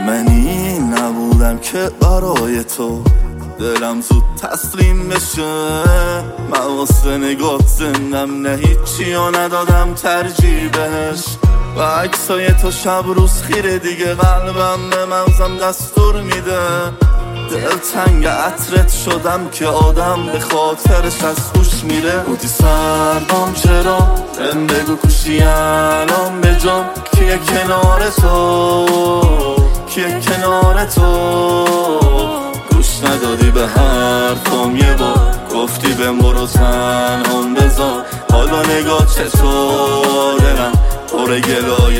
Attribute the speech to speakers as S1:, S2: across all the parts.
S1: من این نبودم که برای تو دلم زود تسلیم بشه. من واسه نگات زندم، نه هیچی ها ندادم ترجیح بهش. و عکسای تو شب روز خیره دیگه، قلبم به مغزم دستور میده. دلتنگ عطرت شدم که آدم به خاطرش از خوش میره. بودی سربام چرا بهم بگو کوشی الان به جام، کیه کنار تو، کیه کنار تو. گوش ندادی به حرفم یه بار، گفتی بهم برو تنهام بذار. حالا نگاه چطور دلم پر گلایه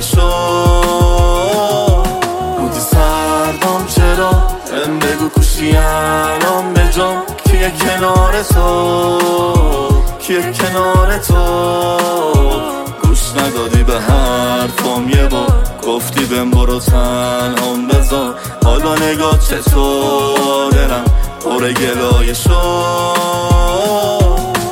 S1: شد. بودی سربام چرا بهم بگو کوشی الان به جام، کیه کنار تو، کیه کنار تو. گوش ندادی به حرفم یه بار، گفتی بهم برو تنهام بذار. حالا نگاه چطور دلم پر گلایه شد.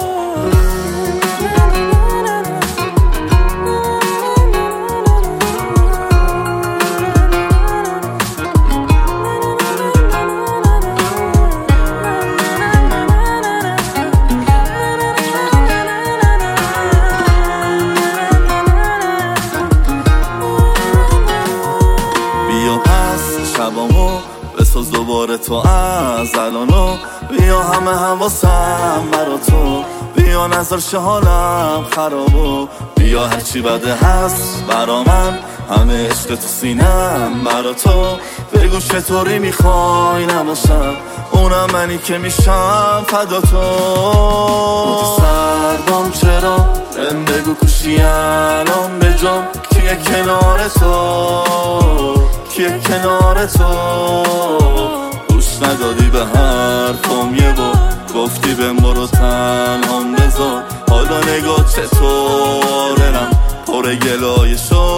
S1: شبامو بساز دوباره تو از الانو، بیا همه حواسم برا تو، بیا نظر شه حالم خرابو. بیا هرچی بده هست برا من، همه عشق تو سینم برا تو. بگو چطوری میخوای نباشم، اونم منی که میشم فدا تو. بودی سربام چرا بهم بگو کوشی الان به جام، کیه کنار تو، کیه کنار تو. گوش ندادی به حرفم یه بار، گفتی بهم برو تنهام بذار. حالا نگاه چطور دلم پر گلایه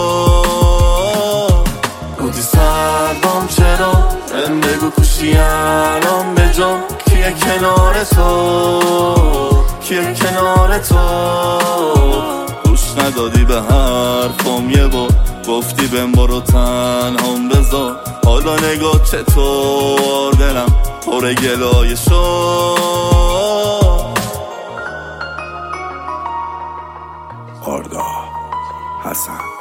S1: شد. بودی سربام چرا بهم بگو کوشی الان به جام، کیه کنار تو، کیه کنار تو. گوش ندادی به حرفم یه بار، گفتی بهم برو تنهام بذار. حالا نگاه چطور دلم پر گلایه شد.
S2: آردا حسن